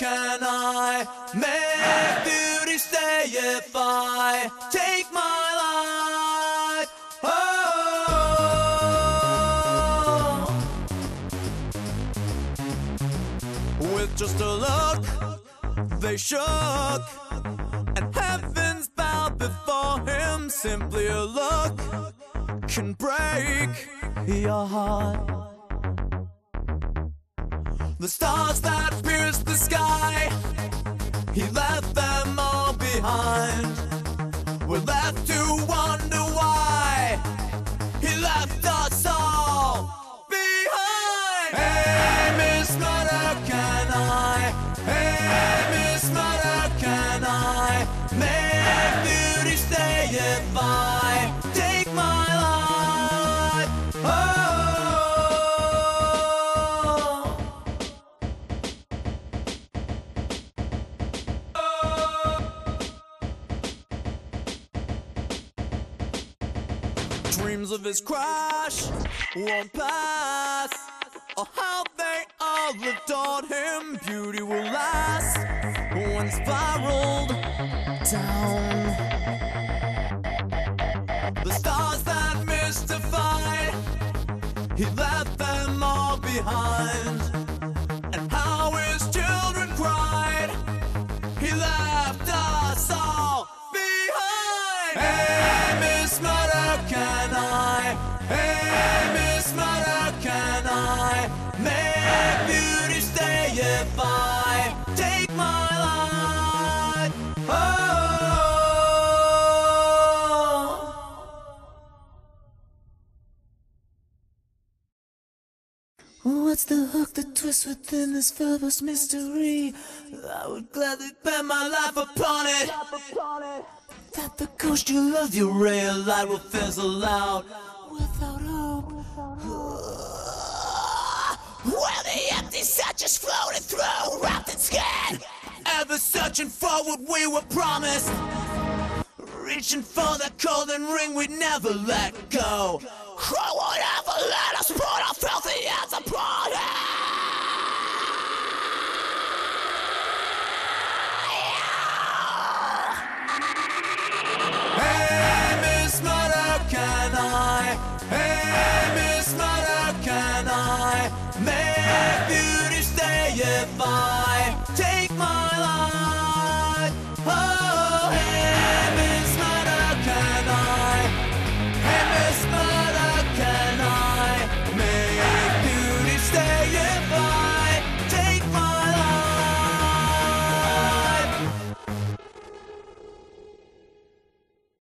can I make beauty stay if I take my life? Oh, with just a look, they shook, and heavens bowed before him. Simply a look can break your heart. The stars that pierced the sky, he left them all behind. We're left to wonder why he left us all behind. Hey, Miss Murder, can I? Hey, Miss Murder, can I make beauty stay if I take my life? Oh. Dreams of his crash won't pass. Oh, how they all adored him. Beauty will last when spiraled down. The stars that mystified, he left them all behind. And how his children cried, he left us all behind. Hey, Miss Murder, can I? Hey, Miss Murder, can I make beauty stay if I take my life? Oh, what's the hook, the twist within this verbose mystery? I would gladly bet my life upon it. That the ghost you love, your ray of light will fizzle out without hope. Where the empty set just floated through, wrapped in skin. Ever searching for what we were promised, reaching for that golden ring we'd never let go. Who would ever let us